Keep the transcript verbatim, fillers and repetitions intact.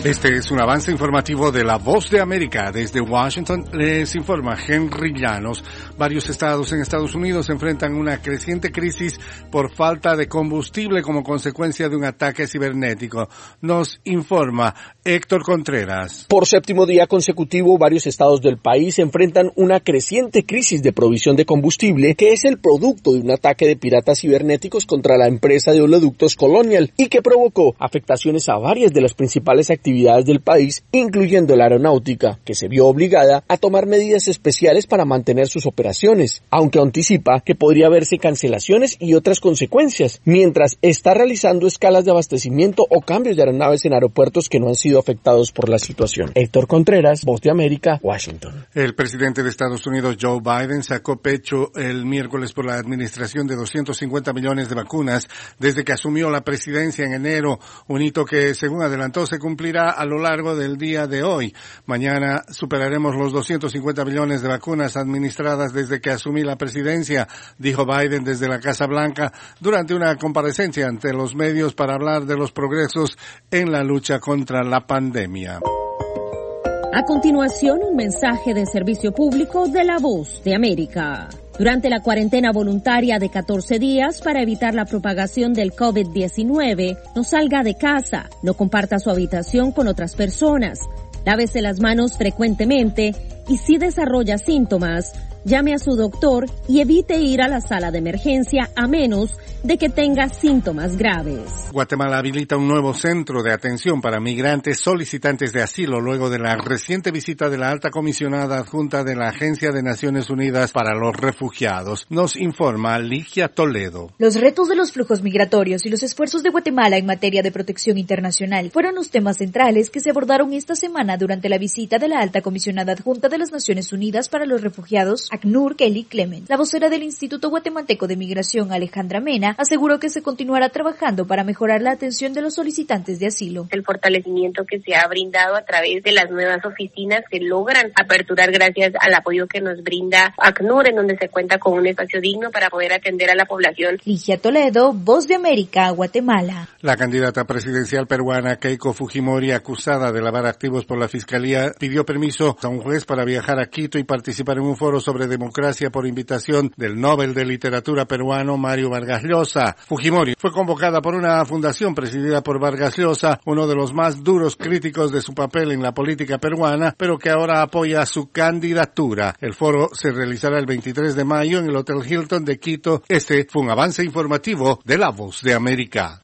Este es un avance informativo de La Voz de América. Desde Washington les informa Henry Llanos. Varios estados en Estados Unidos enfrentan una creciente crisis por falta de combustible como consecuencia de un ataque cibernético. Nos informa Héctor Contreras. Por séptimo día consecutivo, varios estados del país enfrentan una creciente crisis de provisión de combustible que es el producto de un ataque de piratas cibernéticos contra la empresa de oleoductos Colonial y que provocó afectaciones a varias de las principales actividades del país, incluyendo la aeronáutica, que se vio obligada a tomar medidas especiales para mantener sus operaciones, aunque anticipa que podría haberse cancelaciones y otras consecuencias, mientras está realizando escalas de abastecimiento o cambios de aeronaves en aeropuertos que no han sido afectados por la situación. Héctor Contreras, Voz de América, Washington. El presidente de Estados Unidos, Joe Biden, sacó pecho el miércoles por la administración de doscientos cincuenta millones de vacunas desde que asumió la presidencia en enero, un hito que, según adelantó, se cumplirá a lo largo del día de hoy. Mañana superaremos los doscientos cincuenta millones de vacunas administradas desde que asumí la presidencia, dijo Biden desde la Casa Blanca durante una comparecencia ante los medios para hablar de los progresos en la lucha contra la pandemia. A continuación, un mensaje de servicio público de La Voz de América. Durante la cuarentena voluntaria de catorce días para evitar la propagación del COVID diecinueve, no salga de casa, no comparta su habitación con otras personas, lávese las manos frecuentemente y si desarrolla síntomas, llame a su doctor y evite ir a la sala de emergencia a menos de que tenga síntomas graves. Guatemala habilita un nuevo centro de atención para migrantes solicitantes de asilo luego de la reciente visita de la alta comisionada adjunta de la Agencia de Naciones Unidas para los Refugiados. Nos informa Ligia Toledo. Los retos de los flujos migratorios y los esfuerzos de Guatemala en materia de protección internacional fueron los temas centrales que se abordaron esta semana durante la visita de la alta comisionada adjunta de las Naciones Unidas para los Refugiados, ACNUR Kelly Clement. La vocera del Instituto Guatemalteco de Migración, Alejandra Mena, aseguró que se continuará trabajando para mejorar la atención de los solicitantes de asilo. El fortalecimiento que se ha brindado a través de las nuevas oficinas que logran aperturar gracias al apoyo que nos brinda ACNUR, en donde se cuenta con un espacio digno para poder atender a la población. Ligia Toledo, Voz de América, Guatemala. La candidata presidencial peruana Keiko Fujimori, acusada de lavar activos por la Fiscalía, pidió permiso a un juez para viajar a Quito y participar en un foro sobre democracia por invitación del Nobel de Literatura peruano Mario Vargas Llosa. Fujimori fue convocada por una fundación presidida por Vargas Llosa, uno de los más duros críticos de su papel en la política peruana, pero que ahora apoya su candidatura. El foro se realizará el veintitrés de mayo en el Hotel Hilton de Quito. Este fue un avance informativo de La Voz de América.